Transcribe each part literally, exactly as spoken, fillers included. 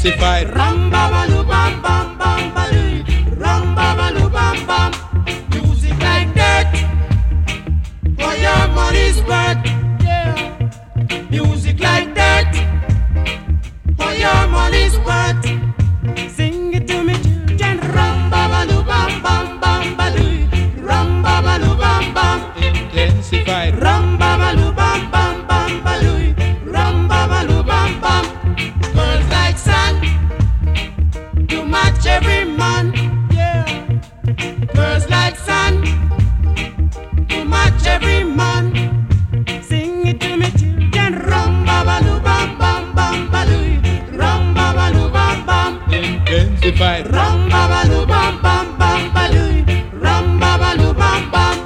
Intensified. Ram baba lu bam bam bam baloo. Ram baba lu bam bam. Music like that. For your money's worth. Yeah. Music like that. For your money's worth. Sing it to me, children. Ram baba lu bam bam bam baloo. Ram baba lu bam bam. Intensified. Ram baba lu bam bam bam baloo. Ram baba lu bam bam. Girls like sun to match every man. Yeah. Girls like sun to match every man. Sing it to me, children. Ram baba lu bam bam bam baloo. Ram baba lu bam bam. Intensified. Ram baba lu bam bam bam baloo. Ram baba lu bam bam.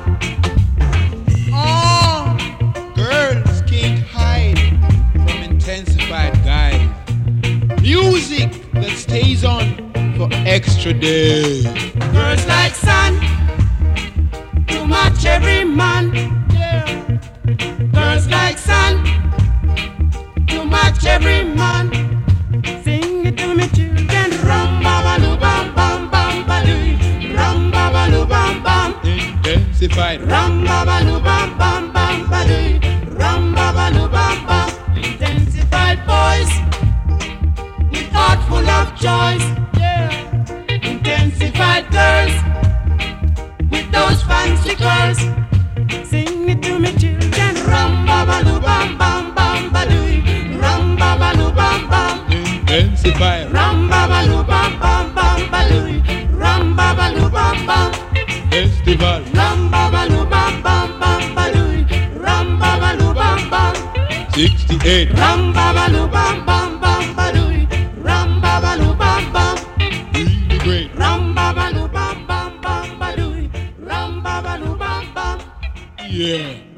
Oh, girls can't hide from intensified guys. Music that stays on for extra days. Girls like sun to match every man. Yeah. Girls like sun to match every man. Sing it to me, children. Ram baba lu bam bam bam baloo. Ram baba lu bam bam. Intensified. Ram baba lu bam bam bam baloo. Ram baba lu bam bam. Intensified boys with heart full of joys. Yeah. Intensified girls with those fancy curls. Sing it to me, children. Ram baba lu bam bam bam baloo. Ram baba lu bam bam. Intensified. Ram baba lu bam bam bam baloo. Ram baba lu bam bam. Festival. Ram baba lu bam bam bam baloo. Ram baba lu bam bam. sixty-eight. Ram baba lu bam bam bam baloo. Ram baba lu bam bam. Really great. Ram baba lu bam bam bam baloo. Ram baba lu bam bam. Yeah.